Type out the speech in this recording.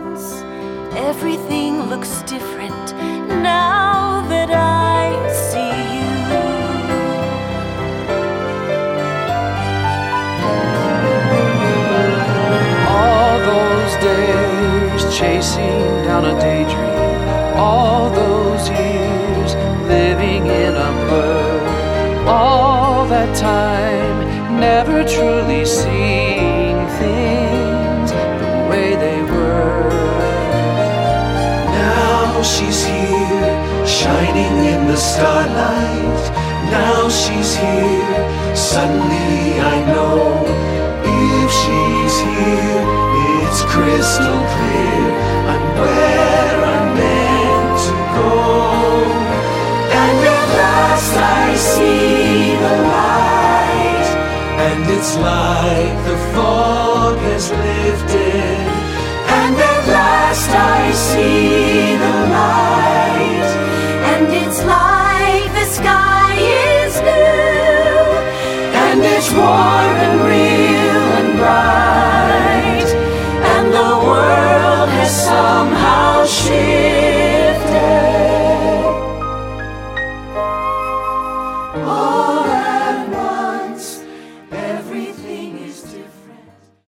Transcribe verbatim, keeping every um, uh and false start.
distance, everything looks different now that I see you. All those days chasing down a daydream, all those years living in a blur, all that time never truly seeing things the way they were. Now she's here, shining in the starlight. Now she's here, suddenly I know. If she's here, it's crystal clear, I'm where I'm meant to go. And at last I see the light, and it's like the fog has lifted. And at last I see the light, And it's like the sky is blue, and it's warm and real and bright, and the world has somehow shifted.